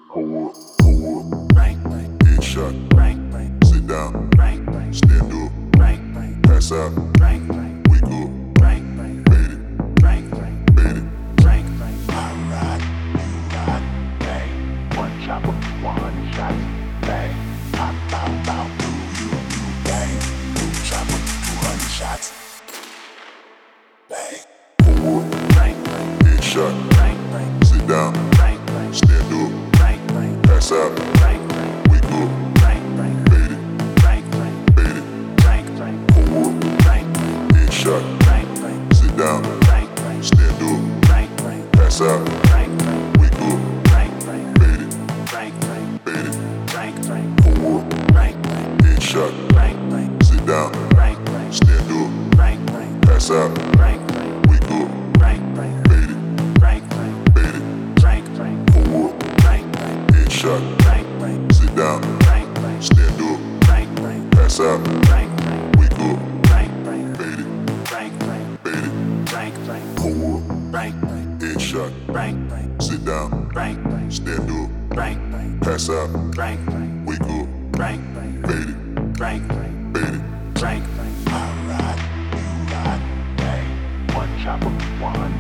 Hold up, headshot, sit down, stand up, pass out, wake up, fade it, fade it. I ride, you ride, bang. One chopper, 100 shots, bang. Pop, pop, pop, you, bang. Two chopper, 200 shots, bang. Hold up, headshot, sit down, stand up, pass out, wake up, fade it, fade it. Hold up, headshot, sit down, stand up, pass out, wake up, fade it, fade it. Hold up, headshot, sit down, stand up, pass out, wake up, fade it, fade it. Hold up, headshot, sit down, stand up, pass out, wake up, fade it, fade it. Hold up, headshot, sit down, stand up, pass out, wake up, fade it, fade it. I ride, you ride, bang. One chopper, 100